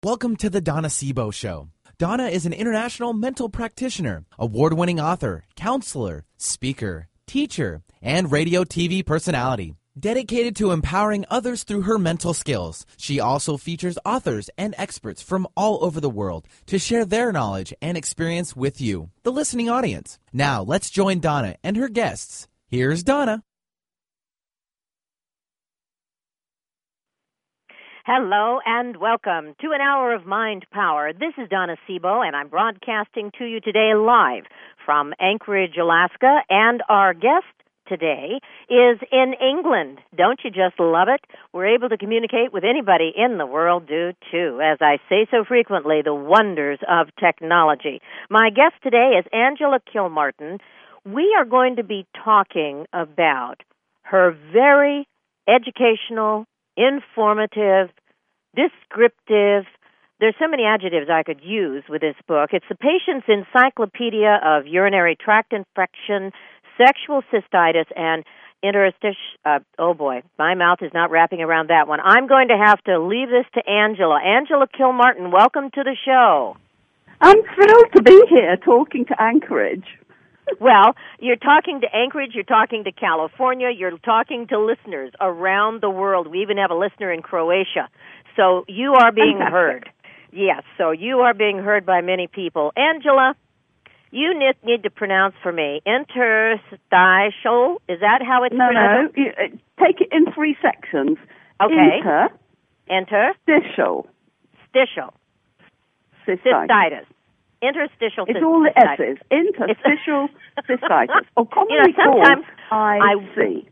Welcome to the Donna Sebo Show. Donna is an international mental practitioner, award-winning author, counselor, speaker, teacher, and radio TV personality. Dedicated to empowering others through her mental skills, she also features authors and experts from all over the world to share their knowledge and experience with you, the listening audience. Now, let's join Donna and her guests. Here's Donna. Hello and welcome to an hour of Mind Power. This is Donna Sebo, and I'm broadcasting to you today live from Anchorage, Alaska, and our guest today is in England. Don't you just love it? We're able to communicate with anybody in the world, do too. As I say so frequently, the wonders of technology. My guest today is Angela Kilmartin. We are going to be talking about her very educational, informative, descriptive, there's so many adjectives I could use with this book. It's the Patient's Encyclopedia of Urinary Tract Infection, Sexual Cystitis, and oh boy, my mouth is not wrapping around that one. I'm going to have to leave this to Angela. Angela Kilmartin, welcome to the show. I'm thrilled to be here talking to Anchorage. Well, you're talking to Anchorage, you're talking to California, you're talking to listeners around the world. We even have a listener in Croatia. So you are being heard. Yes, so you are being heard by many people. Angela, you need to pronounce for me interstitial. Is that how it's pronounced? No. Take it in three sections. Okay. Interstitial. Cystitis. Interstitial cystitis. It's all the S's. Interstitial cystitis. Or commonly called IC.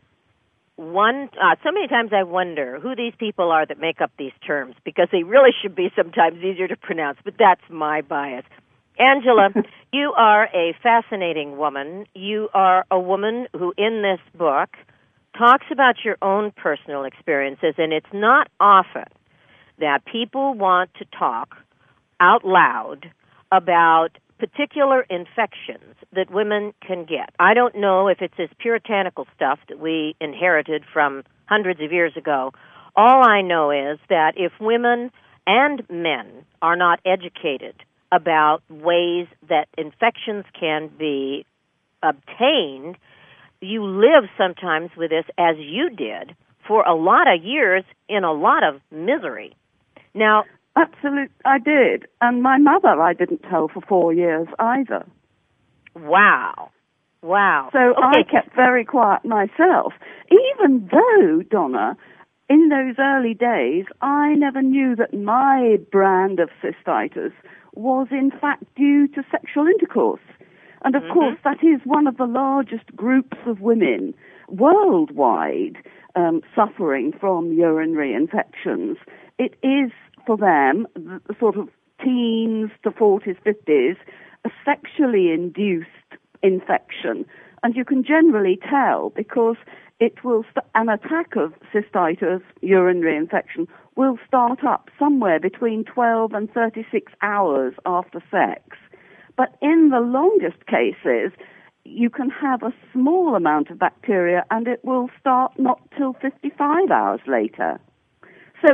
So many times I wonder who these people are that make up these terms, because they really should be sometimes easier to pronounce, but that's my bias. Angela, you are a fascinating woman. You are a woman who, in this book, talks about your own personal experiences, and it's not often that people want to talk out loud about particular infections that women can get. I don't know if it's this puritanical stuff that we inherited from hundreds of years ago. All I know is that if women and men are not educated about ways that infections can be obtained, you live sometimes with this, as you did, for a lot of years in a lot of misery. Now, absolutely, I did. And my mother I didn't tell for 4 years either. Wow. So okay. I kept very quiet myself, even though, Donna, in those early days, I never knew that my brand of cystitis was in fact due to sexual intercourse. And of course, that is one of the largest groups of women worldwide suffering from urinary infections. It is, for them, the sort of teens to 40s, 50s, a sexually induced infection. And you can generally tell because it will an attack of cystitis, urinary infection, will start up somewhere between 12 and 36 hours after sex. But in the longest cases, you can have a small amount of bacteria and it will start not till 55 hours later. So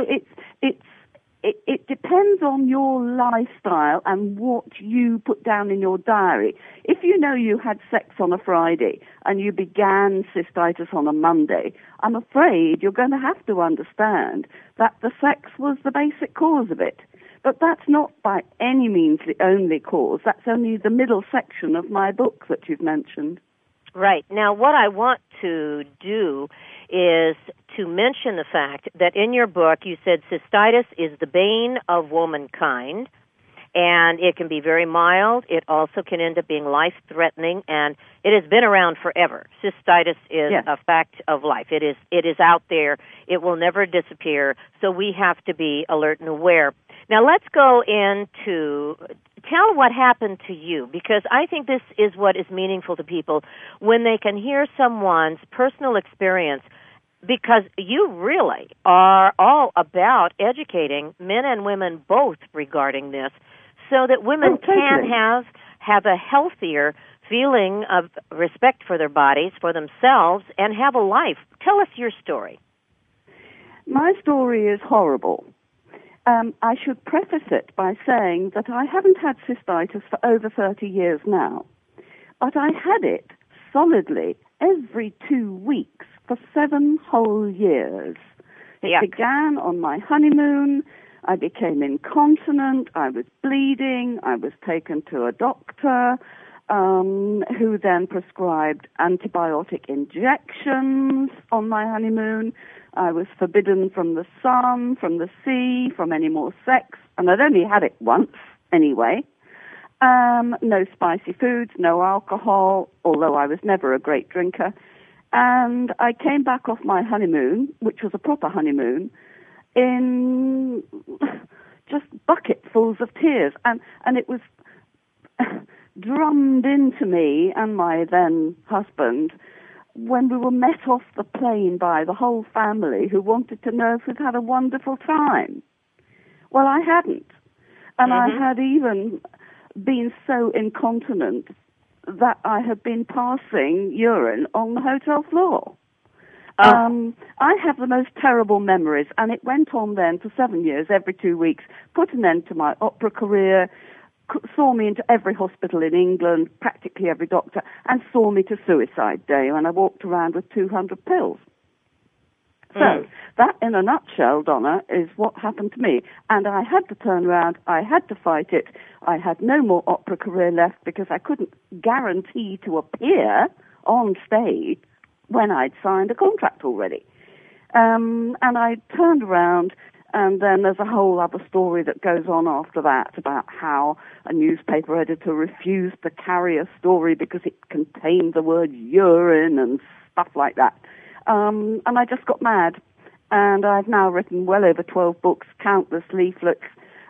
it depends on your lifestyle and what you put down in your diary. If you know you had sex on a Friday and you began cystitis on a Monday, I'm afraid you're going to have to understand that the sex was the basic cause of it. But that's not by any means the only cause. That's only the middle section of my book that you've mentioned. Right. Now, what I want to do is to mention the fact that in your book you said cystitis is the bane of womankind, and it can be very mild. It also can end up being life-threatening, and it has been around forever. Cystitis is a fact of life. It is out there. It will never disappear, so we have to be alert and aware. Now, let's go into tell what happened to you, because I think this is what is meaningful to people when they can hear someone's personal experience, because you really are all about educating men and women both regarding this so that women can have a healthier feeling of respect for their bodies, for themselves, and have a life. Tell us your story. My story is horrible. I should preface it by saying that I haven't had cystitis for over 30 years now, but I had it solidly every 2 weeks for 7 whole years. It began on my honeymoon. I became incontinent. I was bleeding. I was taken to a doctor who then prescribed antibiotic injections on my honeymoon. I was forbidden from the sun, from the sea, from any more sex, and I'd only had it once anyway. No spicy foods, no alcohol, although I was never a great drinker. And I came back off my honeymoon, which was a proper honeymoon, in just bucketfuls of tears. And it was drummed into me and my then husband when we were met off the plane by the whole family who wanted to know if we'd had a wonderful time. Well, I hadn't. And I had even been so incontinent that I had been passing urine on the hotel floor. I have the most terrible memories, and it went on then for 7 years, every 2 weeks, put an end to my opera career, saw me into every hospital in England, practically every doctor, and saw me to suicide day when I walked around with 200 pills. So that, in a nutshell, Donna, is what happened to me. And I had to turn around. I had to fight it. I had no more opera career left because I couldn't guarantee to appear on stage when I'd signed a contract already. And I turned around, and then there's a whole other story that goes on after that about how a newspaper editor refused to carry a story because it contained the word urine and stuff like that. And I just got mad. And I've now written well over 12 books, countless leaflets.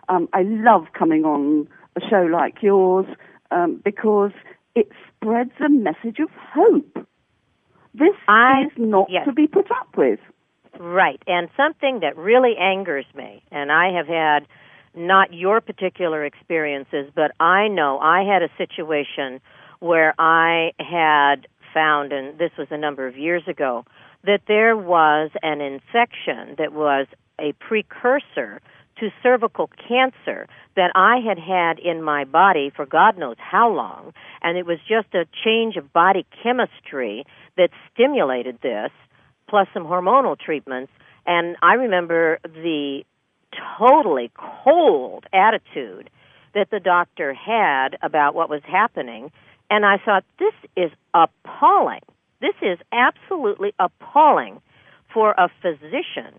I love coming on a show like yours because it spreads a message of hope. This is not to be put up with. Right. And something that really angers me, and I have had not your particular experiences, but I know I had a situation where I had found, and this was a number of years ago, that there was an infection that was a precursor to cervical cancer that I had had in my body for God knows how long, and it was just a change of body chemistry that stimulated this, plus some hormonal treatments. And I remember the totally cold attitude that the doctor had about what was happening, and I thought, this is appalling. This is absolutely appalling for a physician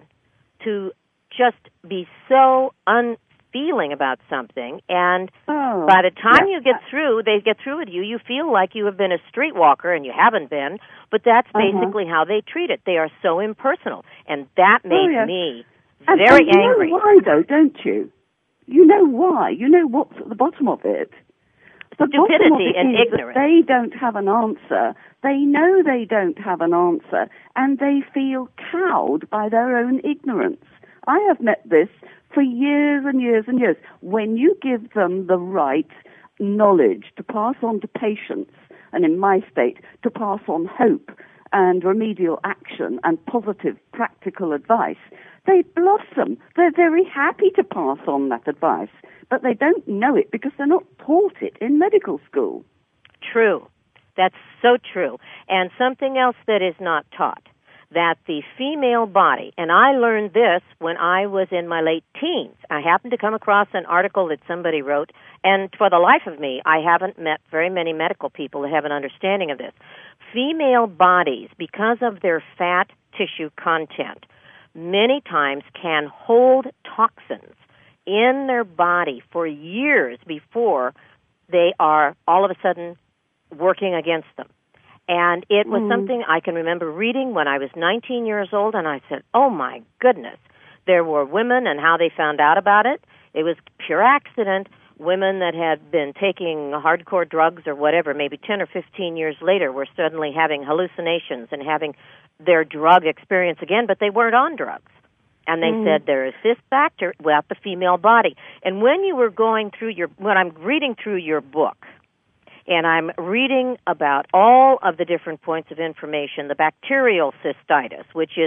to just be so unfeeling about something. And by the time you get through, they get through with you, you feel like you have been a streetwalker, and you haven't been, but that's basically how they treat it. They are so impersonal, and that made me very angry. You know why, though, don't you? You know why. You know what's at the bottom of it. The stupidity and ignorance. They don't have an answer. They know they don't have an answer, and they feel cowed by their own ignorance. I have met this for years and years and years. When you give them the right knowledge to pass on to patients, and in my state, to pass on hope and remedial action and positive practical advice, they blossom. They're very happy to pass on that advice, but they don't know it because they're not taught it in medical school. True. That's so true. And something else that is not taught, that the female body, and I learned this when I was in my late teens. I happened to come across an article that somebody wrote, and for the life of me, I haven't met very many medical people that have an understanding of this. Female bodies, because of their fat tissue content, many times can hold toxins in their body for years before they are all of a sudden working against them. And it was something I can remember reading when I was 19 years old, and I said, oh, my goodness. There were women and how they found out about it. It was pure accident. Women that had been taking hardcore drugs or whatever, maybe 10 or 15 years later, were suddenly having hallucinations and having their drug experience again, but they weren't on drugs. And they said there is this factor about the female body. And when you were going through when I'm reading through your book, and I'm reading about all of the different points of information, the bacterial cystitis, which is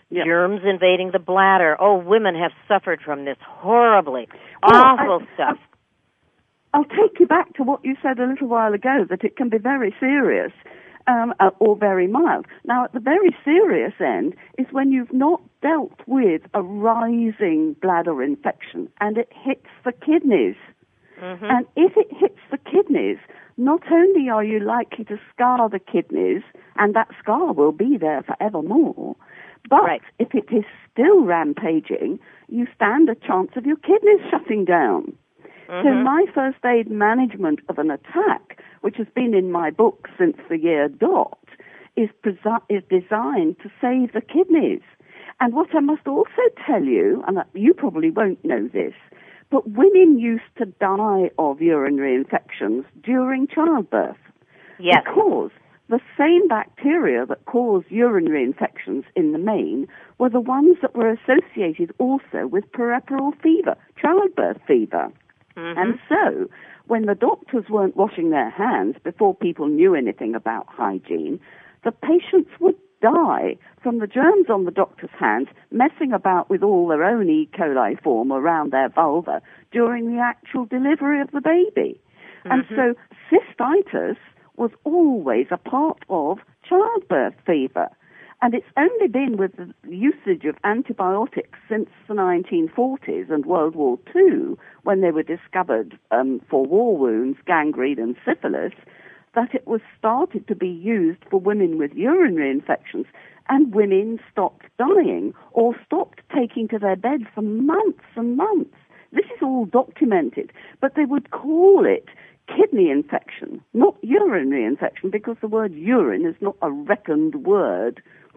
germs invading the bladder. Oh, women have suffered from this horribly. Awful stuff. I'll take you back to what you said a little while ago, that it can be very serious or very mild. Now, at the very serious end is when you've not dealt with a rising bladder infection and it hits the kidneys. Mm-hmm. And if it hits the kidneys, not only are you likely to scar the kidneys, and that scar will be there forevermore, but if it is still rampaging, you stand a chance of your kidneys shutting down. Mm-hmm. So my first aid management of an attack, which has been in my book since the year dot, is designed to save the kidneys. And what I must also tell you, and you probably won't know this, but women used to die of urinary infections during childbirth. Yes. Because the same bacteria that cause urinary infections in the main were the ones that were associated also with puerperal fever, childbirth fever. Mm-hmm. And so, when the doctors weren't washing their hands before people knew anything about hygiene, the patients would die from the germs on the doctor's hands messing about with all their own E. coli form around their vulva during the actual delivery of the baby. Mm-hmm. And so cystitis was always a part of childbirth fever. And it's only been with the usage of antibiotics since the 1940s and World War II, when they were discovered for war wounds, gangrene and syphilis, that it was started to be used for women with urinary infections, and women stopped dying or stopped taking to their bed for months and months. This is all documented, but they would call it kidney infection, not urinary infection, because the word urine is not a reckoned word.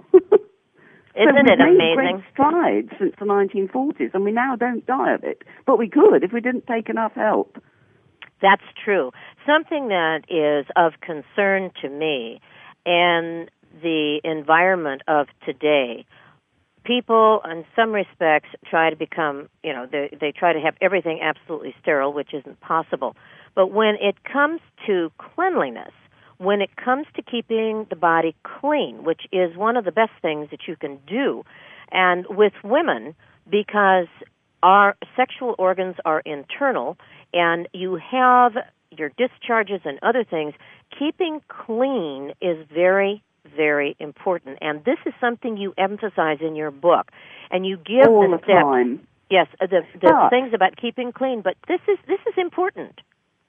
Isn't it amazing? We've made great strides since the 1940s, and we now don't die of it. But we could if we didn't take enough help. That's true. Something that is of concern to me and the environment of today, people in some respects try to become, they try to have everything absolutely sterile, which isn't possible. But when it comes to cleanliness, when it comes to keeping the body clean, which is one of the best things that you can do, and with women, because our sexual organs are internal, and you have your discharges and other things, keeping clean is very, very important. And this is something you emphasize in your book. And you give all the steps. Time. Yes, the things about keeping clean, but this is important.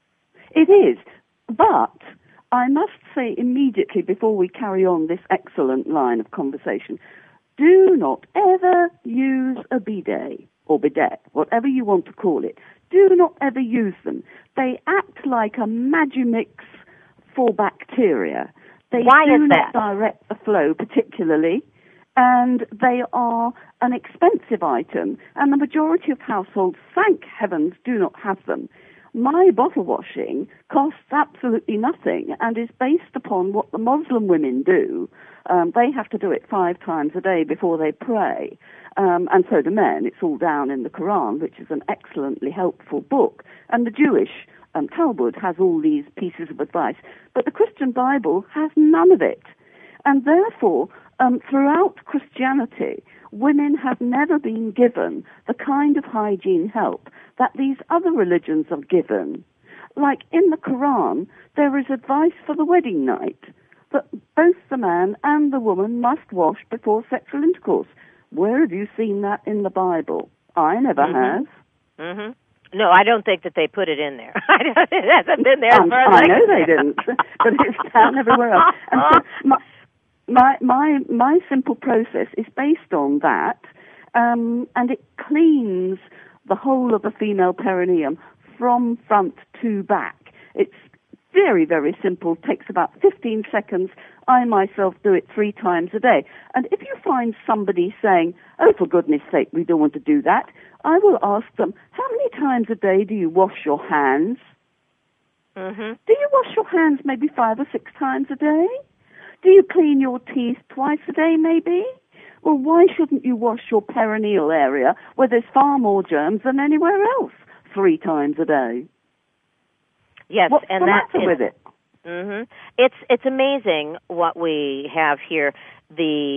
It is. But I must say immediately before we carry on this excellent line of conversation, do not ever use a bidet or bidet, whatever you want to call it. Do not ever use them. They act like a Magimix for bacteria. They do not direct the flow particularly, and they are an expensive item, and the majority of households, thank heavens, do not have them. My bottle washing costs absolutely nothing and is based upon what the Muslim women do. They have to do it 5 times a day before they pray. And so do men. It's all down in the Quran, which is an excellently helpful book. And the Jewish Talmud has all these pieces of advice. But the Christian Bible has none of it. And therefore, throughout Christianity, women have never been given the kind of hygiene help that these other religions are given. Like in the Quran, there is advice for the wedding night that both the man and the woman must wash before sexual intercourse. Where have you seen that in the Bible? I never have. Mm-hmm. No, I don't think that they put it in there. It hasn't been there. I know they didn't, but it's down everywhere else. And so my simple process is based on that, and it cleans the whole of the female perineum from front to back. It's very, very simple, takes about 15 seconds. I myself do it 3 times a day. And if you find somebody saying, oh, for goodness sake, we don't want to do that, I will ask them, how many times a day do you wash your hands? Mm-hmm. Do you wash your hands maybe 5 or 6 times a day? Do you clean your teeth twice a day maybe? Well, why shouldn't you wash your perineal area where there's far more germs than anywhere else 3 times a day? Yes, what's and the matter with it? Mm-hmm. It's amazing what we have here. The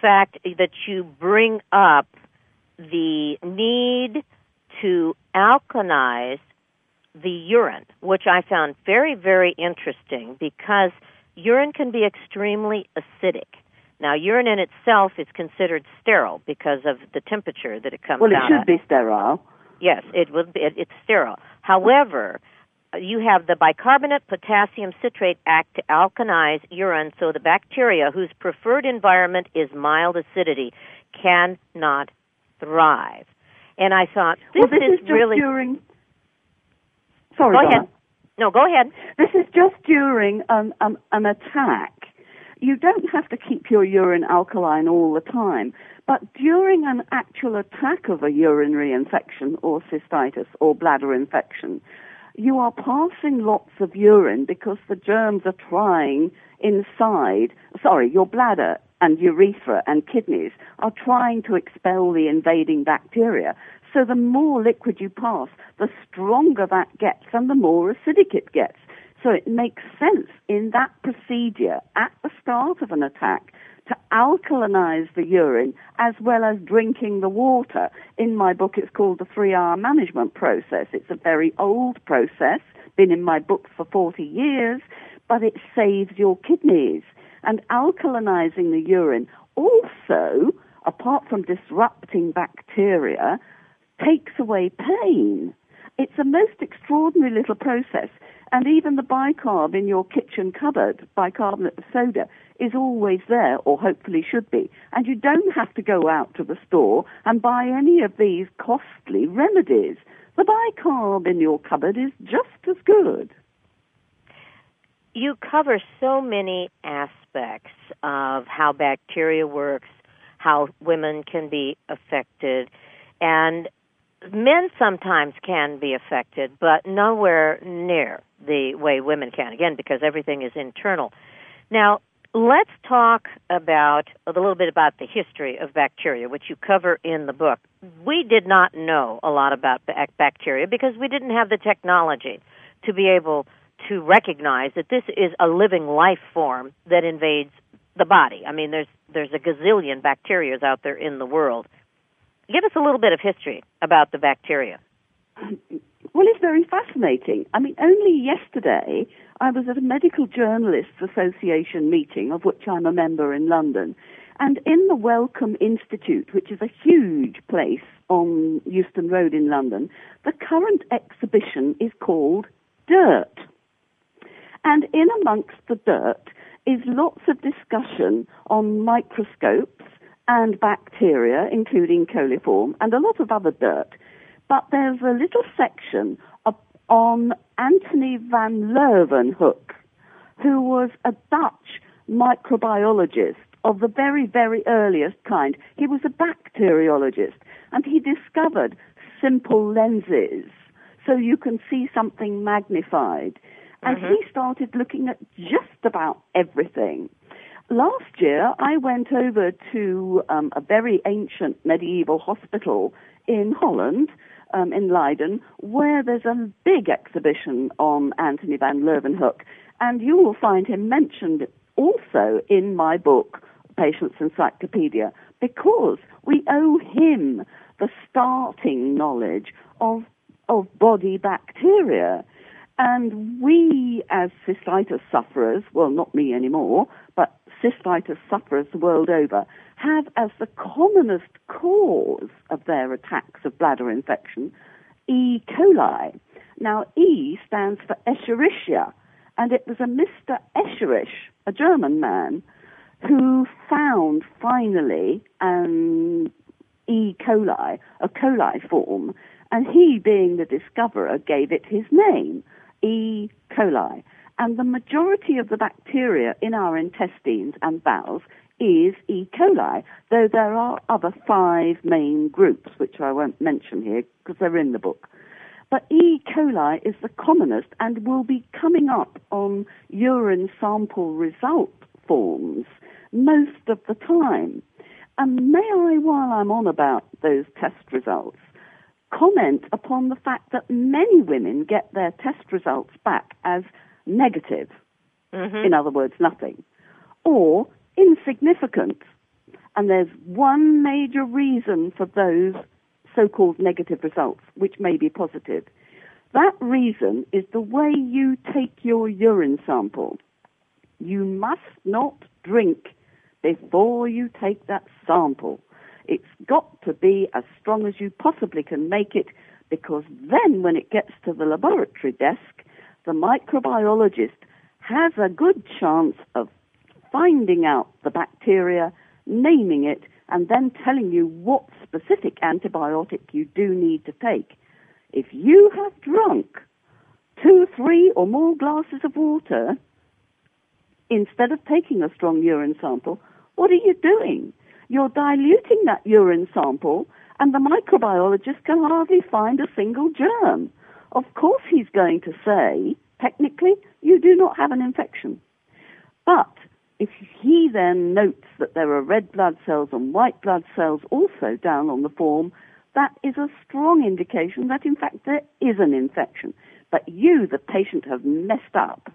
fact that you bring up the need to alkalinize the urine, which I found very, very interesting because urine can be extremely acidic. Now, urine in itself is considered sterile because of the temperature that it comes out at. Well, it should be sterile. Yes, it's sterile. However, you have the bicarbonate potassium citrate act to alkalize urine, so the bacteria whose preferred environment is mild acidity cannot thrive. And I thought, this is just really... during... Sorry, Go ahead. No, go ahead. This is just during an attack. You don't have to keep your urine alkaline all the time, but during an actual attack of a urinary infection or cystitis or bladder infection, you are passing lots of urine because the germs are trying your bladder and urethra and kidneys are trying to expel the invading bacteria. So the more liquid you pass, the stronger that gets and the more acidic it gets. So it makes sense in that procedure at the start of an attack to alkalinize the urine as well as drinking the water. In my book, it's called the 3-hour management process. It's a very old process, been in my book for 40 years, but it saves your kidneys. And alkalinizing the urine also, apart from disrupting bacteria, takes away pain. It's a most extraordinary little process. And even the bicarb in your kitchen cupboard, bicarbonate of soda, is always there, or hopefully should be. And you don't have to go out to the store and buy any of these costly remedies. The bicarb in your cupboard is just as good. You cover so many aspects of how bacteria works, how women can be affected, and men sometimes can be affected, but nowhere near the way women can, again, because everything is internal. Now, let's talk about a little bit about the history of bacteria, which you cover in the book. We did not know a lot about bacteria because we didn't have the technology to be able to recognize that this is a living life form that invades the body. I mean, there's a gazillion bacteria out there in the world. Give us a little bit of history about the bacteria. Well, it's very fascinating. I mean, only yesterday I was at a Medical Journalists Association meeting, of which I'm a member in London, and in the Wellcome Institute, which is a huge place on Euston Road in London, the current exhibition is called Dirt. And in amongst the dirt is lots of discussion on microscopes and bacteria, including coliform, and a lot of other dirt. But there's a little section on Anthony van Leeuwenhoek, who was a Dutch microbiologist of the very, very earliest kind. He was a bacteriologist, and he discovered simple lenses, so you can see something magnified. And he started looking at just about everything. Last year, I went over to a very ancient medieval hospital in Holland, in Leiden, where there's a big exhibition on Anthony van Leeuwenhoek, and you will find him mentioned also in my book, Patient's Encyclopedia, because we owe him the starting knowledge of body bacteria. And we, as cystitis sufferers, well, not me anymore, but cystitis sufferers the world over, have as the commonest cause of their attacks of bladder infection E. coli. Now, E stands for Escherichia, and it was a Mr. Escherich, a German man, who found finally an E. coli, a coli form, and he, being the discoverer, gave it his name, E. coli. And the majority of the bacteria in our intestines and bowels is E. coli, though there are other 5 main groups, which I won't mention here because they're in the book. But E. coli is the commonest and will be coming up on urine sample result forms most of the time. And may I, while I'm on about those test results, comment upon the fact that many women get their test results back as negative, in other words, nothing, or insignificant. And there's one major reason for those so-called negative results, which may be positive. That reason is the way you take your urine sample. You must not drink before you take that sample. It's got to be as strong as you possibly can make it, because then when it gets to the laboratory desk, the microbiologist has a good chance of finding out the bacteria, naming it, and then telling you what specific antibiotic you do need to take. If you have drunk 2, 3, or more glasses of water instead of taking a strong urine sample, what are you doing? You're diluting that urine sample, and the microbiologist can hardly find a single germ. Of course he's going to say, technically, you do not have an infection. But if he then notes that there are red blood cells and white blood cells also down on the form, that is a strong indication that, in fact, there is an infection. But you, the patient, have messed up.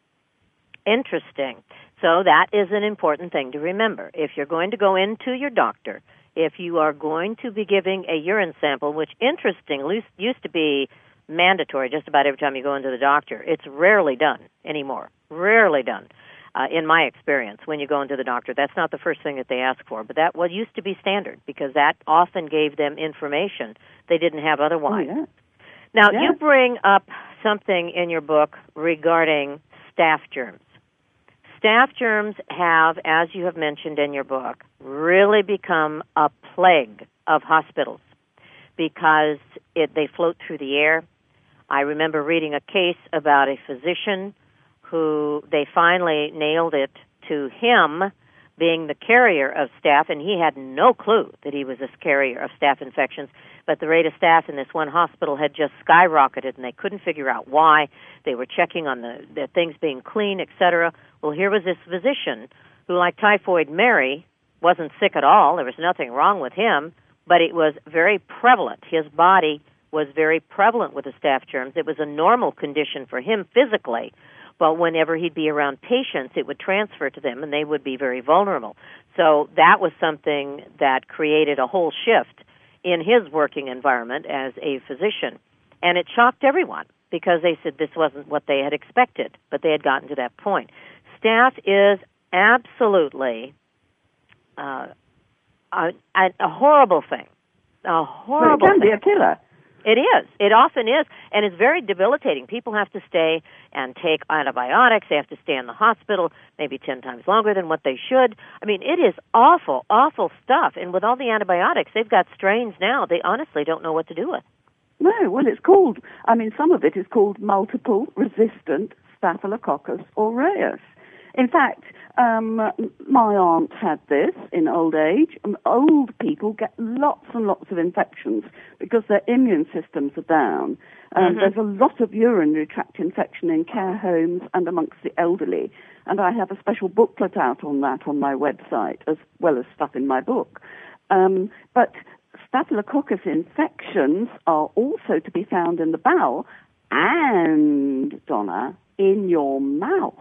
Interesting. So that is an important thing to remember. If you're going to go into your doctor, if you are going to be giving a urine sample, which, interestingly, used to be mandatory just about every time you go into the doctor, it's rarely done anymore. Rarely done. In my experience, when you go into the doctor, that's not the first thing that they ask for, but that used to be standard, because that often gave them information they didn't have otherwise. Oh, yeah. Now, you bring up something in your book regarding staph germs. Staph germs have, as you have mentioned in your book, really become a plague of hospitals because they float through the air. I remember reading a case about a physician who they finally nailed it to him being the carrier of staph, and he had no clue that he was a carrier of staph infections, but the rate of staph in this one hospital had just skyrocketed, and they couldn't figure out why. They were checking on the things being clean, etc. Well, here was this physician who, like Typhoid Mary, wasn't sick at all. There was nothing wrong with him, but it was very prevalent. His body was very prevalent with the staph germs. It was a normal condition for him physically, but whenever he'd be around patients, it would transfer to them, and they would be very vulnerable. So that was something that created a whole shift in his working environment as a physician. And it shocked everyone because they said this wasn't what they had expected, but they had gotten to that point. Staph is absolutely a horrible thing. A horrible But it can thing. be a killer. It is. It often is. And it's very debilitating. People have to stay and take antibiotics. They have to stay in the hospital maybe 10 times longer than what they should. I mean, it is awful, awful stuff. And with all the antibiotics, they've got strains now they honestly don't know what to do with. No, well, it's called, some of it is called multiple resistant Staphylococcus aureus. In fact, my aunt had this in old age. Old people get lots and lots of infections because their immune systems are down. There's a lot of urinary tract infection in care homes and amongst the elderly. And I have a special booklet out on that on my website, as well as stuff in my book. But Staphylococcus infections are also to be found in the bowel and, Donna, in your mouth.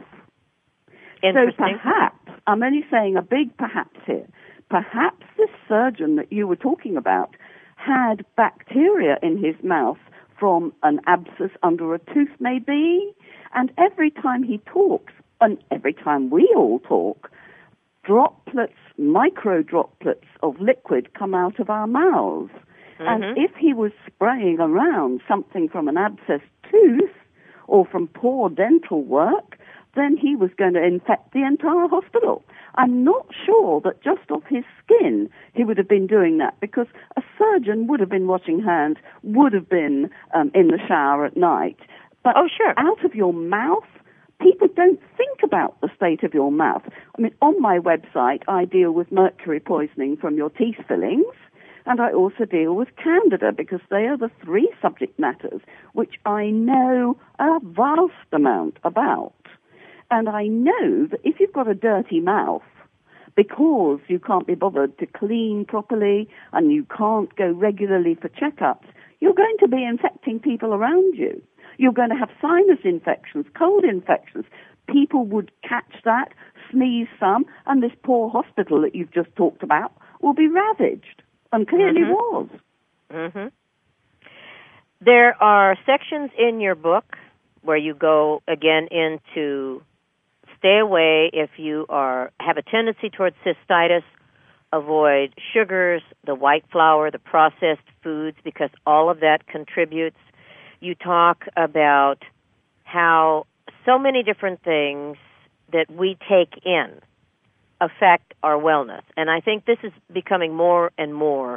So perhaps, I'm only saying a big perhaps here, perhaps this surgeon that you were talking about had bacteria in his mouth from an abscess under a tooth maybe, and every time he talks, and every time we all talk, droplets, micro droplets of liquid come out of our mouths. And if he was spraying around something from an abscessed tooth or from poor dental work, then he was going to infect the entire hospital. I'm not sure that just off his skin he would have been doing that, because a surgeon would have been washing hands, would have been in the shower at night. But out of your mouth, people don't think about the state of your mouth. I mean, on my website, I deal with mercury poisoning from your teeth fillings, and I also deal with Candida, because they are the 3 subject matters which I know a vast amount about. And I know that if you've got a dirty mouth, because you can't be bothered to clean properly and you can't go regularly for checkups, you're going to be infecting people around you. You're going to have sinus infections, cold infections. People would catch that, sneeze some, and this poor hospital that you've just talked about will be ravaged, and clearly was. Mm-hmm. There are sections in your book where you go, again, into stay away if you have a tendency towards cystitis, avoid sugars, the white flour, the processed foods, because all of that contributes. You talk about how so many different things that we take in affect our wellness. And I think this is becoming more and more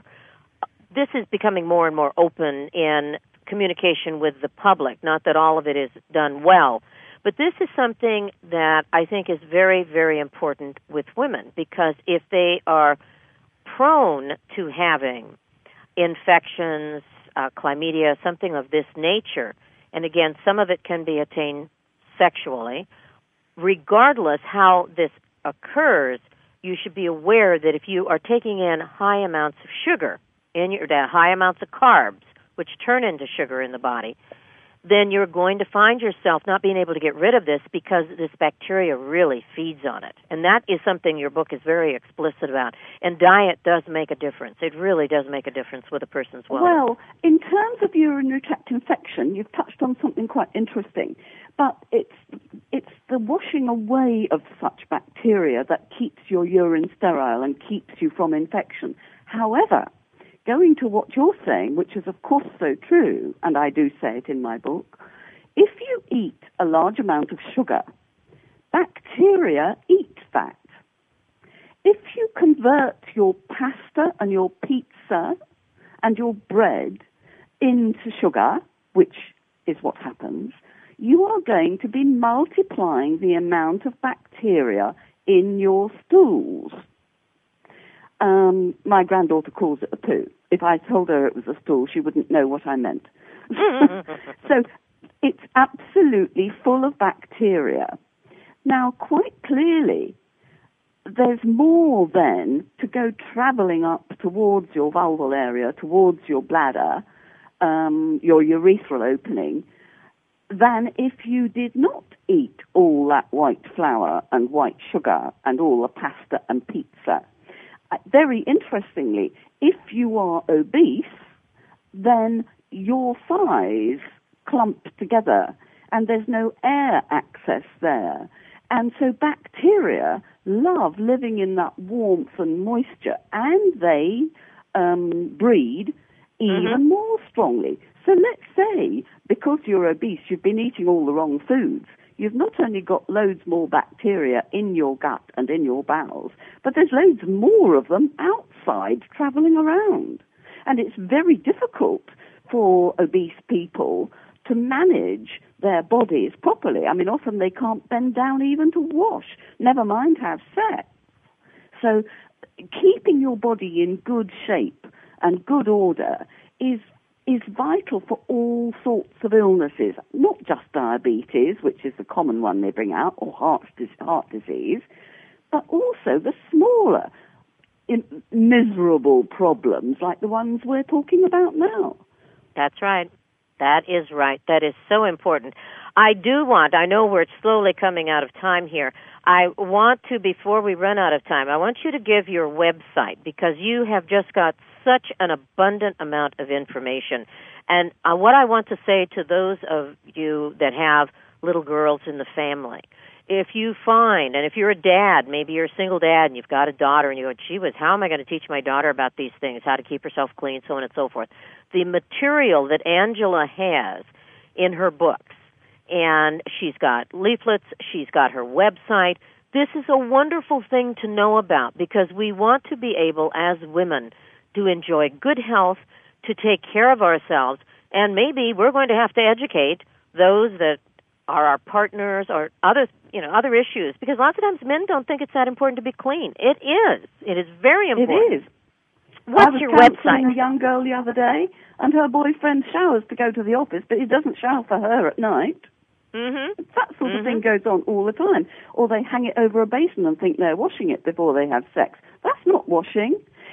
open in communication with the public. Not that all of it is done well, but this is something that I think is very, very important with women, because if they are prone to having infections, chlamydia, something of this nature, and again, some of it can be attained sexually, regardless how this occurs, you should be aware that if you are taking in high amounts of sugar in your diet, high amounts of carbs, which turn into sugar in the body, then you're going to find yourself not being able to get rid of this because this bacteria really feeds on it. And that is something your book is very explicit about. And diet does make a difference. It really does make a difference with a person's wellness. Well, in terms of urinary tract infection, you've touched on something quite interesting. But it's the washing away of such bacteria that keeps your urine sterile and keeps you from infection. However, going to what you're saying, which is of course so true, and I do say it in my book, if you eat a large amount of sugar, bacteria eat that. If you convert your pasta and your pizza and your bread into sugar, which is what happens, you are going to be multiplying the amount of bacteria in your stools. My granddaughter calls it a poo. If I told her it was a stool, she wouldn't know what I meant. So it's absolutely full of bacteria. Now, quite clearly, there's more then to go traveling up towards your vulval area, towards your bladder, your urethral opening, than if you did not eat all that white flour and white sugar and all the pasta and pizza. Very interestingly, if you are obese, then your thighs clump together and there's no air access there. And so bacteria love living in that warmth and moisture, and they breed even more strongly. So let's say, because you're obese, you've been eating all the wrong foods. You've not only got loads more bacteria in your gut and in your bowels, but there's loads more of them outside traveling around. And it's very difficult for obese people to manage their bodies properly. I mean, often they can't bend down even to wash, never mind have sex. So keeping your body in good shape and good order is vital for all sorts of illnesses, not just diabetes, which is the common one they bring out, or heart disease, but also the smaller, miserable problems like the ones we're talking about now. That's right. That is right. That is so important. I know we're slowly coming out of time here. I want to, before we run out of time, I want you to give your website, because you have just got such an abundant amount of information. And what I want to say to those of you that have little girls in the family, if you find, and if you're a dad, maybe you're a single dad and you've got a daughter and you go, gee whiz, how am I going to teach my daughter about these things, how to keep herself clean, so on and so forth. The material that Angela has in her books, and she's got leaflets, she's got her website. This is a wonderful thing to know about, because we want to be able, as women, to enjoy good health, to take care of ourselves, and maybe we're going to have to educate those that are our partners or other issues, because lots of times men don't think it's that important to be clean. It is. It is very important. It is. What's your website? I was counseling a young girl the other day, and her boyfriend showers to go to the office, but he doesn't shower for her at night. Mm-hmm. That sort of thing goes on all the time. Or they hang it over a basin and think they're washing it before they have sex. That's not washing.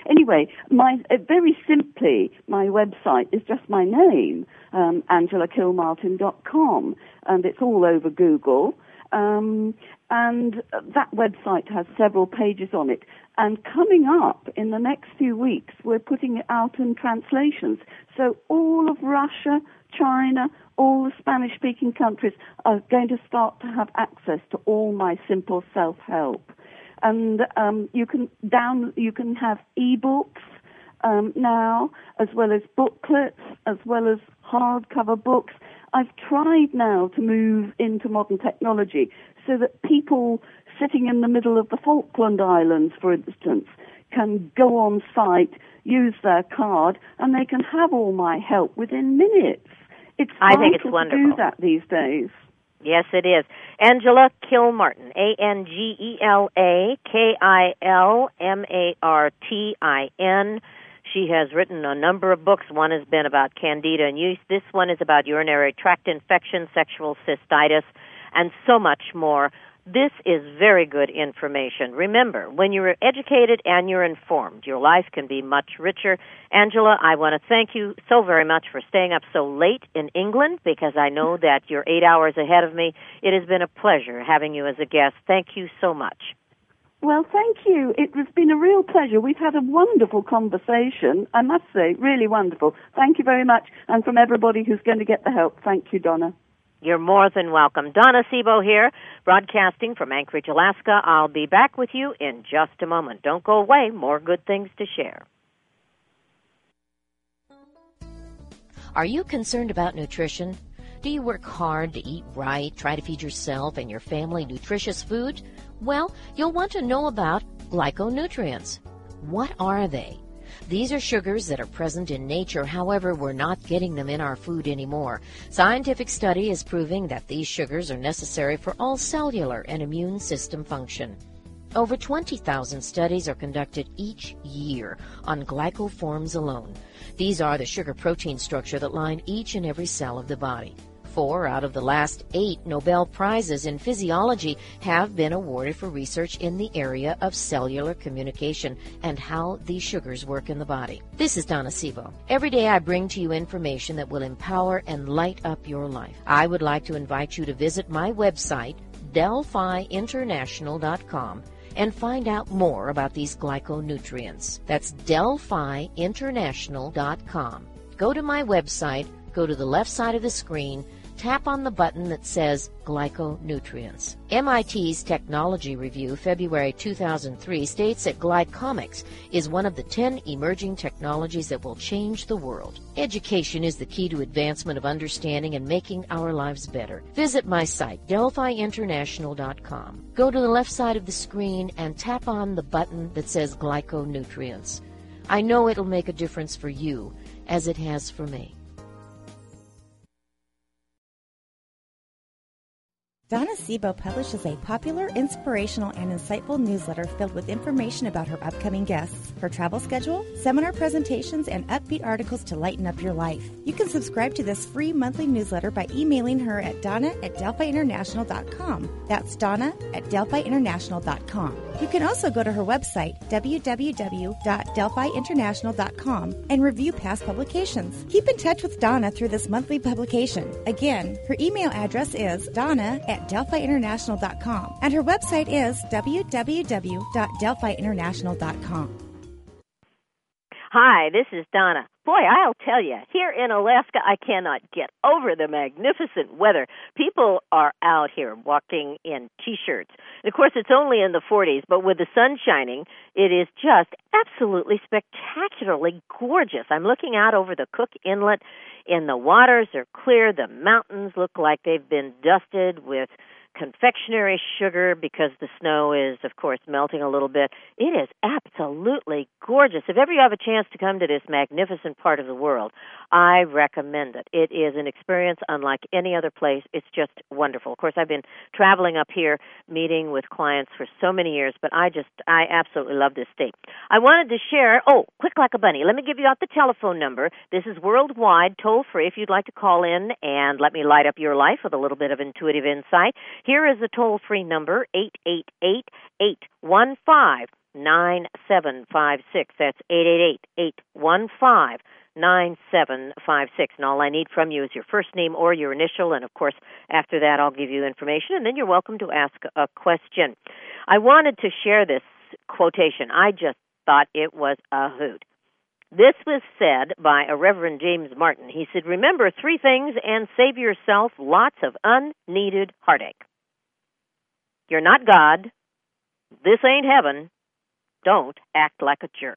Anyway, very simply, my website is just my name, AngelaKilmartin.com, and it's all over Google. And that website has several pages on it. And coming up in the next few weeks, we're putting it out in translations. So all of Russia, China, all the Spanish-speaking countries are going to start to have access to all my simple self-help. And you can have e-books now, as well as booklets, as well as hardcover books. I've tried now to move into modern technology so that people sitting in the middle of the Falkland Islands, for instance, can go on site, use their card, and they can have all my help within minutes. I think it's wonderful to do that these days. Yes, it is. Angela Kilmartin, AngelaKilmartin. She has written a number of books. One has been about candida and yeast. This one is about urinary tract infection, sexual cystitis, and so much more. This is very good information. Remember, when you're educated and you're informed, your life can be much richer. Angela, I want to thank you so very much for staying up so late in England, because I know that you're 8 hours ahead of me. It has been a pleasure having you as a guest. Thank you so much. Well, thank you. It has been a real pleasure. We've had a wonderful conversation, I must say, really wonderful. Thank you very much. And from everybody who's going to get the help, thank you, Donna. You're more than welcome. Donna Sebo here, broadcasting from Anchorage, Alaska. I'll be back with you in just a moment. Don't go away. More good things to share. Are you concerned about nutrition? Do you work hard to eat right, try to feed yourself and your family nutritious food? Well, you'll want to know about glyconutrients. What are they? These are sugars that are present in nature, however, we're not getting them in our food anymore. Scientific study is proving that these sugars are necessary for all cellular and immune system function. Over 20,000 studies are conducted each year on glycoforms alone. These are the sugar-protein structure that line each and every cell of the body. 4 out of the last 8 Nobel Prizes in physiology have been awarded for research in the area of cellular communication and how these sugars work in the body. This is Donna Sebo. Every day I bring to you information that will empower and light up your life. I would like to invite you to visit my website, DelphiInternational.com, and find out more about these glyconutrients. That's DelphiInternational.com. Go to my website, go to the left side of the screen, tap on the button that says Glyconutrients. MIT's Technology Review, February 2003, states that glycomics is one of the 10 emerging technologies that will change the world. Education is the key to advancement of understanding and making our lives better. Visit my site, DelphiInternational.com. Go to the left side of the screen and tap on the button that says Glyconutrients. I know it'll make a difference for you, as it has for me. Donna Sebo publishes a popular, inspirational, and insightful newsletter filled with information about her upcoming guests, her travel schedule, seminar presentations, and upbeat articles to lighten up your life. You can subscribe to this free monthly newsletter by emailing her at donna@delphiinternational.com. That's donna@delphiinternational.com. You can also go to her website, www.delphiinternational.com, and review past publications. Keep in touch with Donna through this monthly publication. Again, her email address is donna@delphiinternational.com, and her website is www.delphiinternational.com. Hi, this is Donna. Boy, I'll tell you, here in Alaska, I cannot get over the magnificent weather. People are out here walking in T-shirts. And of course, it's only in the 40s, but with the sun shining, it is just absolutely spectacularly gorgeous. I'm looking out over the Cook Inlet, and the waters are clear. The mountains look like they've been dusted with confectionery sugar because the snow is, of course, melting a little bit. It is absolutely gorgeous. If ever you have a chance to come to this magnificent part of the world, I recommend it. It is an experience unlike any other place. It's just wonderful. Of course, I've been traveling up here, meeting with clients for so many years, but I absolutely love this state. I wanted to share, quick like a bunny, let me give you out the telephone number. This is worldwide, toll-free, if you'd like to call in and let me light up your life with a little bit of intuitive insight. Here is the toll-free number, 888-815 That's 888-815-9756. And all I need from you is your first name or your initial, and of course, after that, I'll give you information, and then you're welcome to ask a question. I wanted to share this quotation. I just thought it was a hoot. This was said by a Reverend James Martin. He said, remember 3 things and save yourself lots of unneeded heartache. You're not God. This ain't heaven. Don't act like a jerk.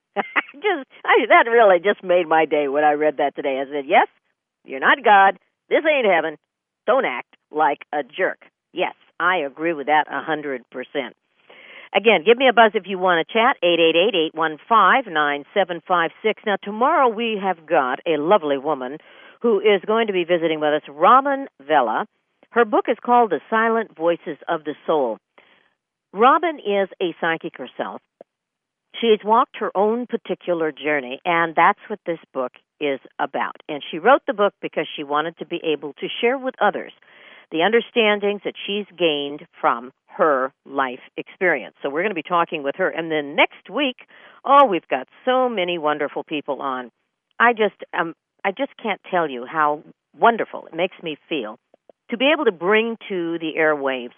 That really just made my day when I read that today. I said, yes, you're not God. This ain't heaven. Don't act like a jerk. Yes, I agree with that 100%. Again, give me a buzz if you want to chat, 888-815-9756. Now, tomorrow we have got a lovely woman who is going to be visiting with us, Robin Vela. Her book is called The Silent Voices of the Soul. Robin is a psychic herself. She's walked her own particular journey, and that's what this book is about. And she wrote the book because she wanted to be able to share with others the understandings that she's gained from her life experience. So we're going to be talking with her. And then next week, we've got so many wonderful people on. I just can't tell you how wonderful it makes me feel to be able to bring to the airwaves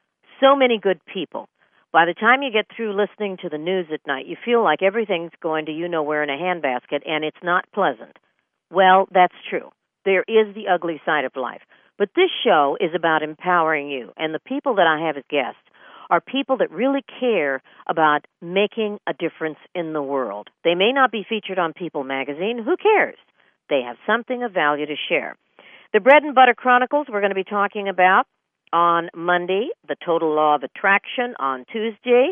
so many good people. By the time you get through listening to the news at night, you feel like everything's going to you-know-where in a handbasket, and it's not pleasant. Well, that's true. There is the ugly side of life. But this show is about empowering you, and the people that I have as guests are people that really care about making a difference in the world. They may not be featured on People magazine. Who cares? They have something of value to share. The Bread and Butter Chronicles we're going to be talking about on Monday, the Total Law of Attraction on Tuesday.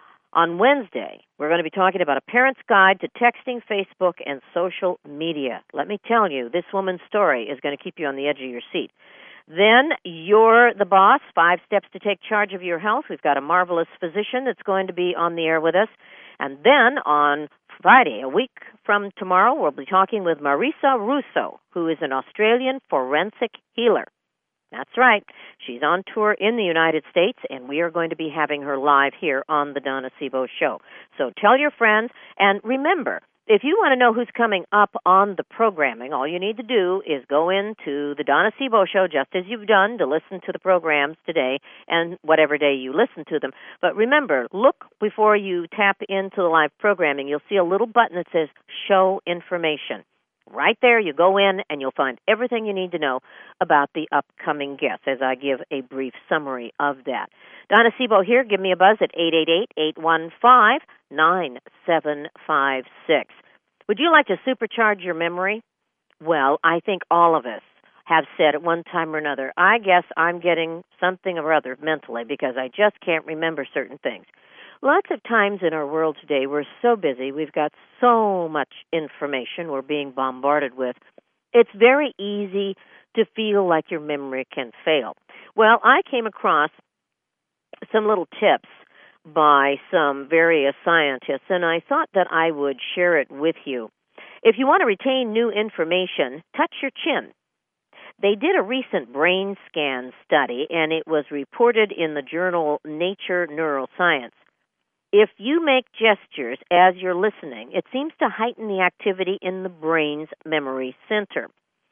On Wednesday, we're going to be talking about a parent's guide to texting, Facebook, and social media. Let me tell you, this woman's story is going to keep you on the edge of your seat. Then, You're the Boss, 5 Steps to Take Charge of Your Health. We've got a marvelous physician that's going to be on the air with us. And then on Friday, a week from tomorrow, we'll be talking with Marisa Russo, who is an Australian forensic healer. That's right. She's on tour in the United States, and we are going to be having her live here on the Donna Sebo Show. So tell your friends, and remember, if you want to know who's coming up on the programming, all you need to do is go into the Donna Sebo Show, just as you've done to listen to the programs today and whatever day you listen to them. But remember, look before you tap into the live programming. You'll see a little button that says Show Information. Right there, you go in, and you'll find everything you need to know about the upcoming guests as I give a brief summary of that. Donna Sebo here. Give me a buzz at 888-815-9756. Would you like to supercharge your memory? Well, I think all of us have said at one time or another, I guess I'm getting something or other mentally because I just can't remember certain things. Lots of times in our world today, we're so busy, we've got so much information we're being bombarded with, it's very easy to feel like your memory can fail. Well, I came across some little tips by some various scientists, and I thought that I would share it with you. If you want to retain new information, touch your chin. They did a recent brain scan study, and it was reported in the journal Nature Neuroscience. If you make gestures as you're listening, it seems to heighten the activity in the brain's memory center.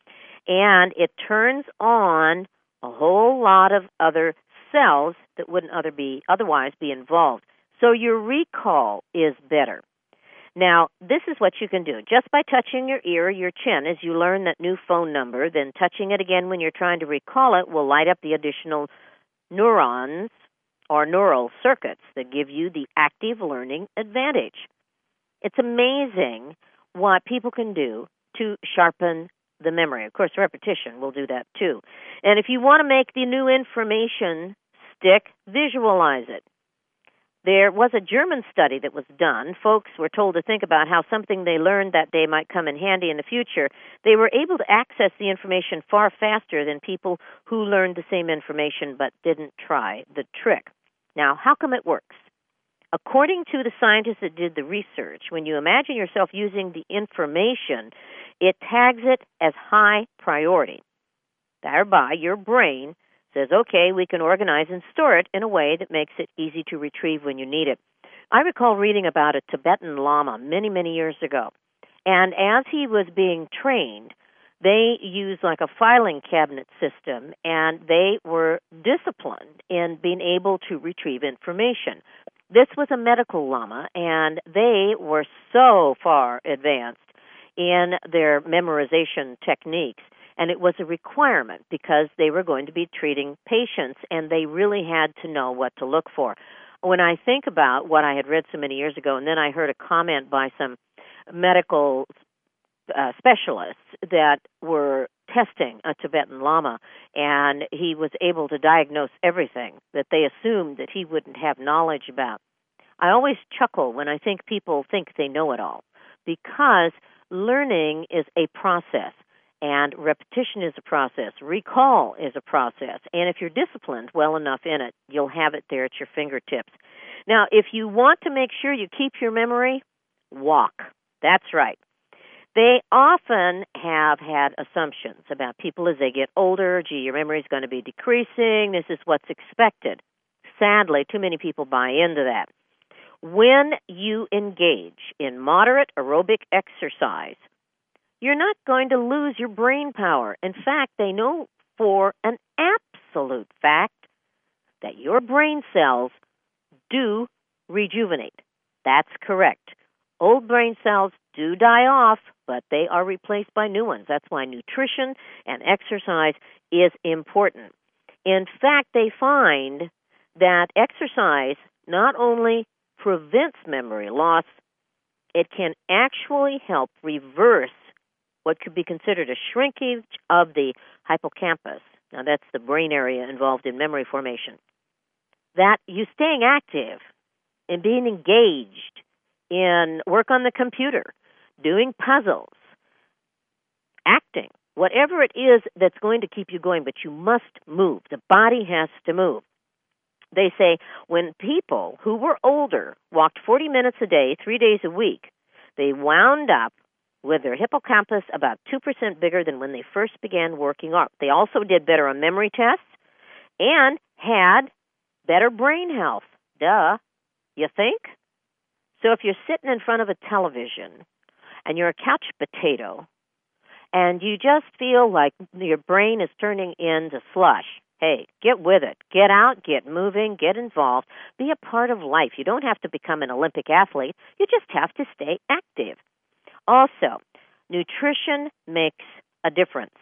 And it turns on a whole lot of other cells that wouldn't otherwise be involved. So your recall is better. Now, this is what you can do. Just by touching your ear or your chin as you learn that new phone number, then touching it again when you're trying to recall it will light up the additional neurons or neural circuits that give you the active learning advantage. It's amazing what people can do to sharpen the memory. Of course, repetition will do that too. And if you want to make the new information stick, visualize it. There was a German study that was done. Folks were told to think about how something they learned that day might come in handy in the future. They were able to access the information far faster than people who learned the same information but didn't try the trick. Now, how come it works? According to the scientists that did the research, when you imagine yourself using the information, it tags it as high priority. Thereby, your brain says, okay, we can organize and store it in a way that makes it easy to retrieve when you need it. I recall reading about a Tibetan Lama many, many years ago. And as he was being trained, they used like a filing cabinet system, and they were disciplined in being able to retrieve information. This was a medical lama, and they were so far advanced in their memorization techniques, and it was a requirement because they were going to be treating patients, and they really had to know what to look for. When I think about what I had read so many years ago, and then I heard a comment by some medical specialists that were testing a Tibetan Lama, and he was able to diagnose everything that they assumed that he wouldn't have knowledge about. I always chuckle when I think people think they know it all, because learning is a process, and repetition is a process. Recall is a process, and if you're disciplined well enough in it, you'll have it there at your fingertips. Now, if you want to make sure you keep your memory, walk. That's right. They often have had assumptions about people as they get older. Gee, your memory is going to be decreasing. This is what's expected. Sadly, too many people buy into that. When you engage in moderate aerobic exercise, you're not going to lose your brain power. In fact, they know for an absolute fact that your brain cells do rejuvenate. That's correct. Old brain cells do die off, but they are replaced by new ones. That's why nutrition and exercise is important. In fact, they find that exercise not only prevents memory loss, it can actually help reverse what could be considered a shrinkage of the hippocampus. Now, that's the brain area involved in memory formation. That you staying active and being engaged in work on the computer, doing puzzles, acting, whatever it is that's going to keep you going, but you must move. The body has to move. They say when people who were older walked 40 minutes a day, 3 days a week, they wound up with their hippocampus about 2% bigger than when they first began working out. They also did better on memory tests and had better brain health. Duh, you think? So if you're sitting in front of a television and you're a couch potato and you just feel like your brain is turning into slush, hey, get with it. Get out, get moving, get involved. Be a part of life. You don't have to become an Olympic athlete. You just have to stay active. Also, nutrition makes a difference.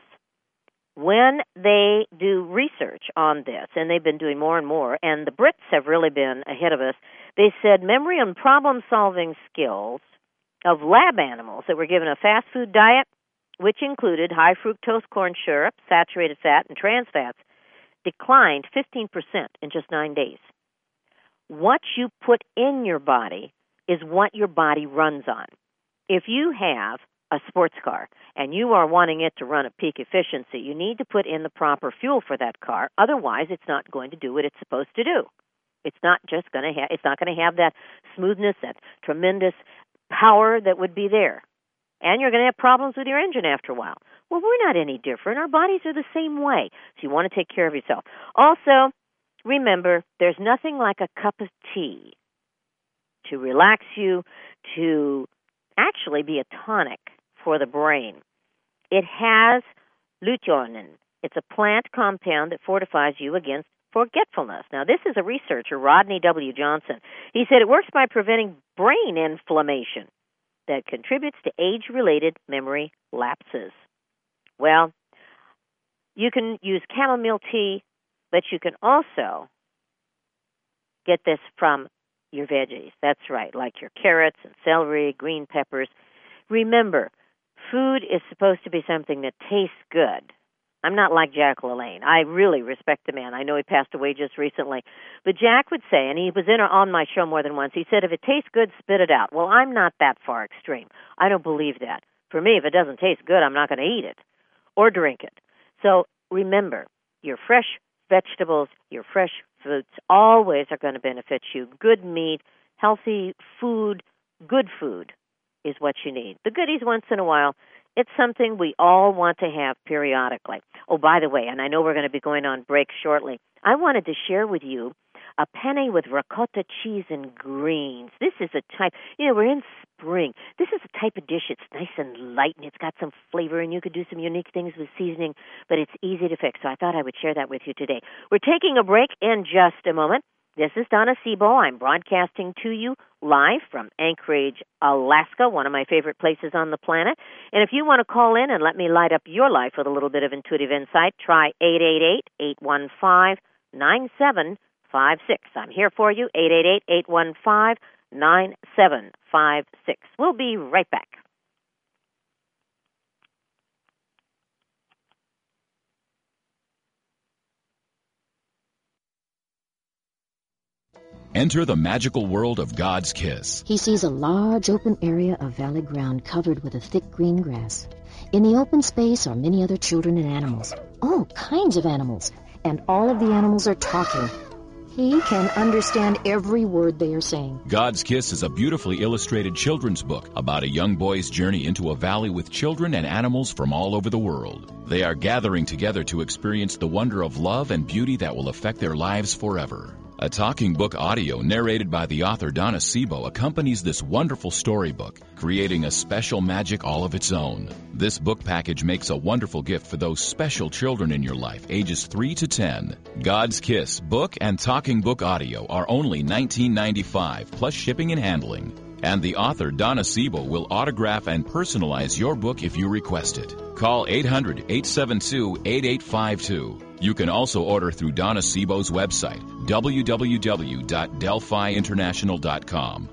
When they do research on this, and they've been doing more and more, and the Brits have really been ahead of us, they said memory and problem-solving skills of lab animals that were given a fast food diet, which included high fructose corn syrup, saturated fat, and trans fats, declined 15% in just 9 days. What you put in your body is what your body runs on. If you have a sports car and you are wanting it to run at peak efficiency, you need to put in the proper fuel for that car. Otherwise, it's not going to do what it's supposed to do. It's not just going to it's not going to have that smoothness, that tremendous power that would be there. And you're going to have problems with your engine after a while. Well, we're not any different. Our bodies are the same way. So you want to take care of yourself. Also, remember, there's nothing like a cup of tea to relax you, to actually be a tonic for the brain. It has luteolin. It's a plant compound that fortifies you against forgetfulness. Now, this is a researcher, Rodney W. Johnson. He said it works by preventing brain inflammation that contributes to age-related memory lapses. Well, you can use chamomile tea, but you can also get this from your veggies. That's right, like your carrots and celery, green peppers. Remember, food is supposed to be something that tastes good. I'm not like Jack LaLanne. I really respect the man. I know he passed away just recently. But Jack would say, and he was on my show more than once, he said, if it tastes good, spit it out. Well, I'm not that far extreme. I don't believe that. For me, if it doesn't taste good, I'm not going to eat it or drink it. So remember, your fresh vegetables, your fresh fruits always are going to benefit you. Good meat, healthy food, good food is what you need. The goodies once in a while, it's something we all want to have periodically. Oh, by the way, and I know we're going to be going on break shortly, I wanted to share with you a penne with ricotta cheese and greens. This is a type, we're in spring. This is a type of dish. It's nice and light, and it's got some flavor, and you could do some unique things with seasoning, but it's easy to fix. So I thought I would share that with you today. We're taking a break in just a moment. This is Donna Sebo. I'm broadcasting to you live from Anchorage, Alaska, one of my favorite places on the planet. And if you want to call in and let me light up your life with a little bit of intuitive insight, try 888-815-9756. I'm here for you, 888-815-9756. We'll be right back. Enter the magical world of God's Kiss. He sees a large open area of valley ground covered with a thick green grass. In the open space are many other children and animals, all kinds of animals, and all of the animals are talking. He can understand every word they are saying. God's Kiss is a beautifully illustrated children's book about a young boy's journey into a valley with children and animals from all over the world. They are gathering together to experience the wonder of love and beauty that will affect their lives forever. A talking book audio narrated by the author Donna Sebo accompanies this wonderful storybook, creating a special magic all of its own. This book package makes a wonderful gift for those special children in your life, ages 3 to 10. God's Kiss book and talking book audio are only $19.95 plus shipping and handling. And the author, Donna Sebo, will autograph and personalize your book if you request it. Call 800-872-8852. You can also order through Donna Sebo's website, www.delphiinternational.com.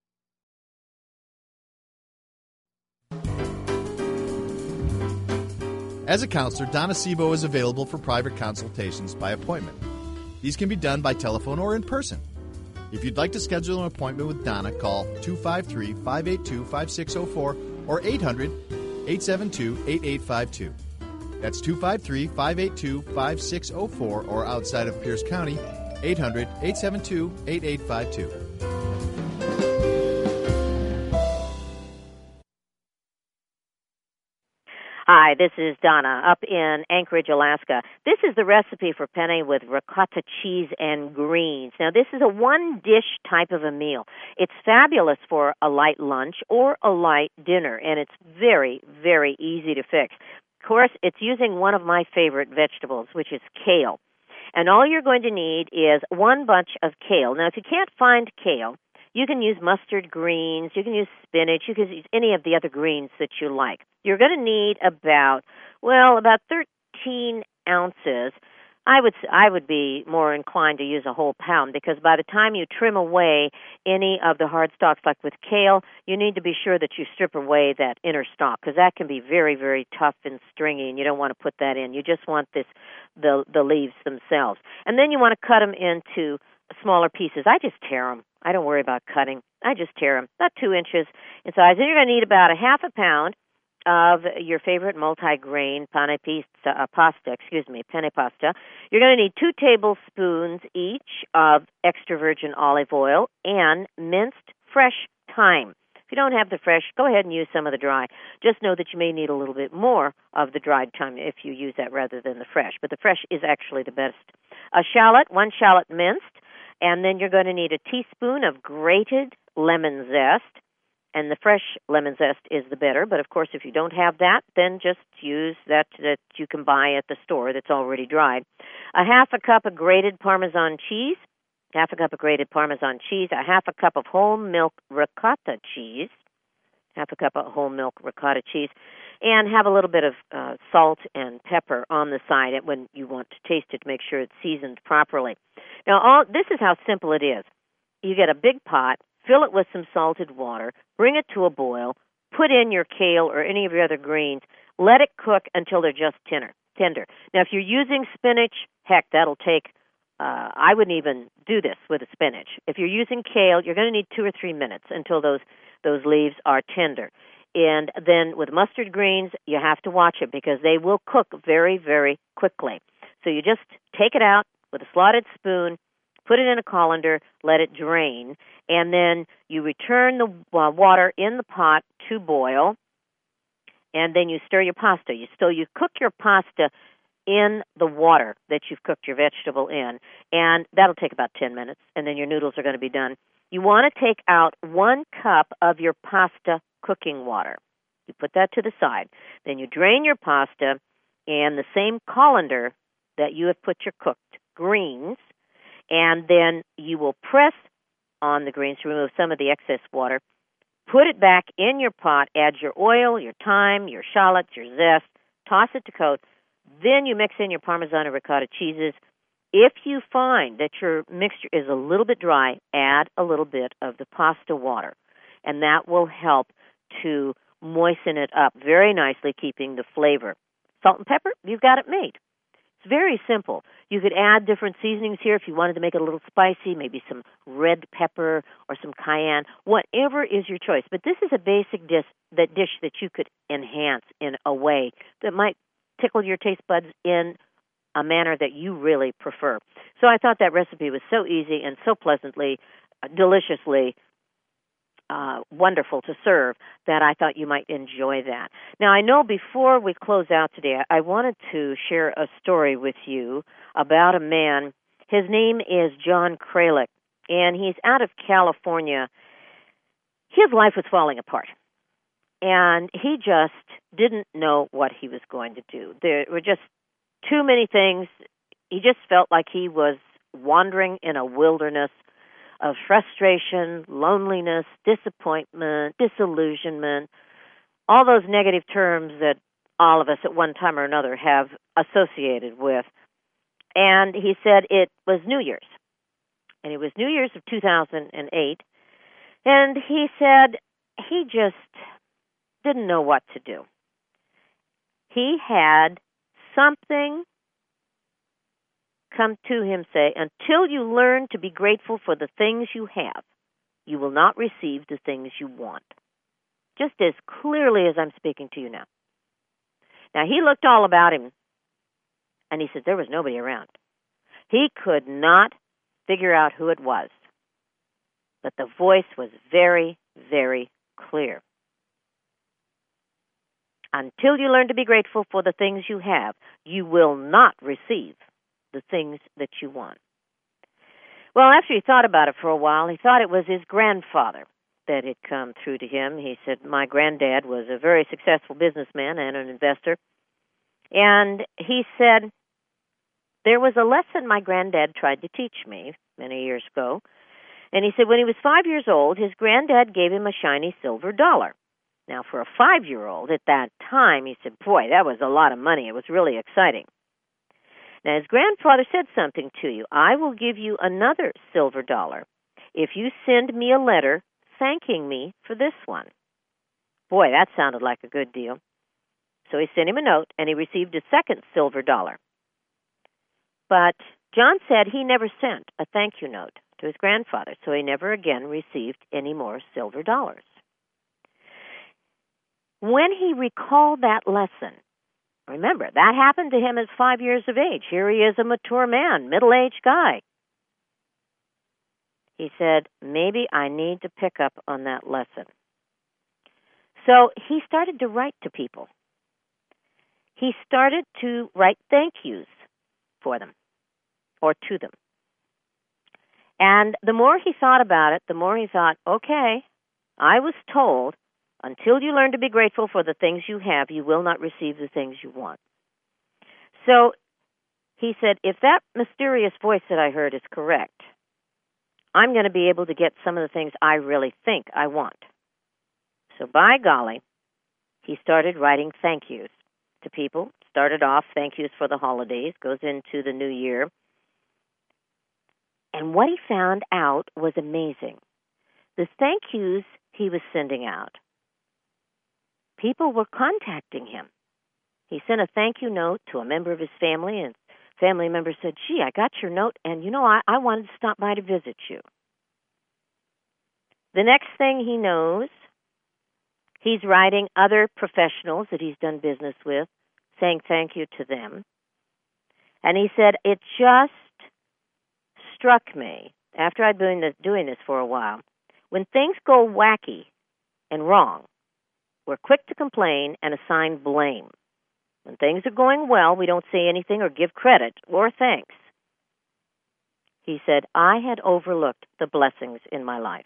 As a counselor, Donna Sebo is available for private consultations by appointment. These can be done by telephone or in person. If you'd like to schedule an appointment with Donna, call 253-582-5604 or 800-872-8852. That's 253-582-5604 or outside of Pierce County, 800-872-8852. Hi, this is Donna up in Anchorage, Alaska. This is the recipe for penne with ricotta cheese and greens. Now, this is a one-dish type of a meal. It's fabulous for a light lunch or a light dinner, and it's very, very easy to fix. Of course, it's using one of my favorite vegetables, which is kale. And all you're going to need is one bunch of kale. Now, if you can't find kale, you can use mustard greens, you can use spinach, you can use any of the other greens that you like. You're going to need about 13 ounces. I would be more inclined to use a whole pound because by the time you trim away any of the hard stalks, like with kale, you need to be sure that you strip away that inner stalk because that can be very, very tough and stringy, and you don't want to put that in. You just want the leaves themselves. And then you want to cut them into smaller pieces. I just tear them. I don't worry about cutting. I just tear them, about 2 inches in size. And you're going to need about a half a pound of your favorite multi-grain penne pasta. You're going to need 2 tablespoons each of extra virgin olive oil and minced fresh thyme. If you don't have the fresh, go ahead and use some of the dry. Just know that you may need a little bit more of the dried thyme if you use that rather than the fresh. But the fresh is actually the best. A shallot, 1 shallot minced, and then you're going to need a teaspoon of grated lemon zest. And the fresh lemon zest is the better. But, of course, if you don't have that, then just use that you can buy at the store that's already dried. A half a cup of grated Parmesan cheese, a half a cup of whole milk ricotta cheese, and have a little bit of salt and pepper on the side when you want to taste it to make sure it's seasoned properly. Now, this is how simple it is. You get a big pot, fill it with some salted water, bring it to a boil, put in your kale or any of your other greens, let it cook until they're just tender. Now, if you're using spinach, heck, that'll take, I wouldn't even do this with a spinach. If you're using kale, you're going to need 2 or 3 minutes until those leaves are tender. And then with mustard greens, you have to watch it because they will cook very, very quickly. So you just take it out with a slotted spoon, put it in a colander, let it drain, and then you return the water in the pot to boil, and then you stir your pasta. You cook your pasta in the water that you've cooked your vegetable in, and that'll take about 10 minutes, and then your noodles are going to be done. You want to take out 1 cup of your pasta cooking water. You put that to the side. Then you drain your pasta in the same colander that you have put your cooked greens, and then you will press on the greens to remove some of the excess water. Put it back in your pot, add your oil, your thyme, your shallots, your zest, toss it to coat. Then you mix in your Parmesan and ricotta cheeses. If you find that your mixture is a little bit dry, add a little bit of the pasta water, and that will help to moisten it up very nicely, keeping the flavor. Salt and pepper, you've got it made. It's very simple. You could add different seasonings here if you wanted to make it a little spicy, maybe some red pepper or some cayenne, whatever is your choice. But this is a basic dish that you could enhance in a way that might tickle your taste buds in a manner that you really prefer. So I thought that recipe was so easy and so pleasantly, deliciously wonderful to serve that I thought you might enjoy that. Now, I know before we close out today, I wanted to share a story with you about a man. His name is John Kralik, and he's out of California. His life was falling apart, and he just didn't know what he was going to do. There were just too many things. He just felt like he was wandering in a wilderness of frustration, loneliness, disappointment, disillusionment, all those negative terms that all of us at one time or another have associated with. And he said it was New Year's. And it was New Year's of 2008. And he said he just didn't know what to do. He had something come to him say, until you learn to be grateful for the things you have, you will not receive the things you want. Just as clearly as I'm speaking to you now. Now, he looked all about him, and he said there was nobody around. He could not figure out who it was, but the voice was very, very clear. Until you learn to be grateful for the things you have, you will not receive the things that you want. Well, after he thought about it for a while, he thought it was his grandfather that had come through to him. He said, my granddad was a very successful businessman and an investor. And he said, there was a lesson my granddad tried to teach me many years ago. And he said when he was 5 years old, his granddad gave him a shiny silver dollar. Now, for a 5-year-old at that time, he said, boy, that was a lot of money. It was really exciting. Now, his grandfather said something to you. I will give you another silver dollar if you send me a letter thanking me for this one. Boy, that sounded like a good deal. So he sent him a note, and he received a second silver dollar. But John said he never sent a thank you note to his grandfather, so he never again received any more silver dollars. When he recalled that lesson, remember, that happened to him at 5 years of age. Here he is, a mature man, middle-aged guy. He said, maybe I need to pick up on that lesson. So he started to write to people. He started to write thank yous for them or to them. And the more he thought about it, the more he thought, okay, I was told, until you learn to be grateful for the things you have, you will not receive the things you want. So he said, if that mysterious voice that I heard is correct, I'm going to be able to get some of the things I really think I want. So by golly, he started writing thank yous to people. Started off thank yous for the holidays, goes into the new year. And what he found out was amazing. The thank yous he was sending out, people were contacting him. He sent a thank you note to a member of his family, and family member said, gee, I got your note, and I wanted to stop by to visit you. The next thing he knows, he's writing other professionals that he's done business with, saying thank you to them. And he said, it just struck me, after I'd been doing this for a while, when things go wacky and wrong, we're quick to complain and assign blame. When things are going well, we don't say anything or give credit or thanks. He said, I had overlooked the blessings in my life.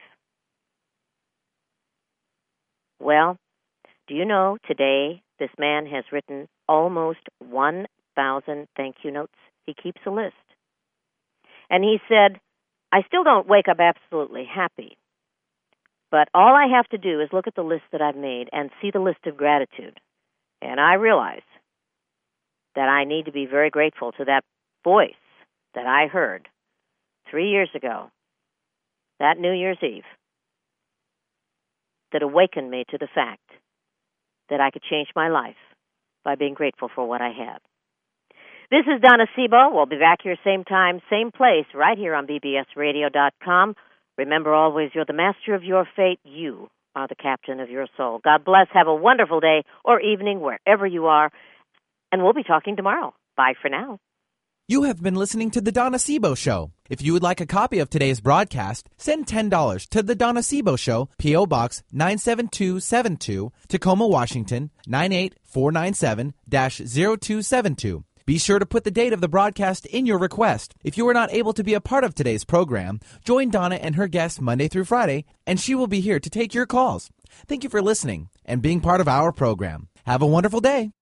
Well, do you know today this man has written almost 1,000 thank you notes? He keeps a list. And he said, I still don't wake up absolutely happy, but all I have to do is look at the list that I've made and see the list of gratitude. And I realize that I need to be very grateful to that voice that I heard 3 years ago, that New Year's Eve, that awakened me to the fact that I could change my life by being grateful for what I have. This is Donna Sebo. We'll be back here same time, same place, right here on bbsradio.com. Remember always, you're the master of your fate. You are the captain of your soul. God bless. Have a wonderful day or evening wherever you are. And we'll be talking tomorrow. Bye for now. You have been listening to The Donna Sebo Show. If you would like a copy of today's broadcast, send $10 to The Donna Sebo Show, P.O. Box 97272, Tacoma, Washington, 98497-0272. Be sure to put the date of the broadcast in your request. If you are not able to be a part of today's program, join Donna and her guests Monday through Friday, and she will be here to take your calls. Thank you for listening and being part of our program. Have a wonderful day.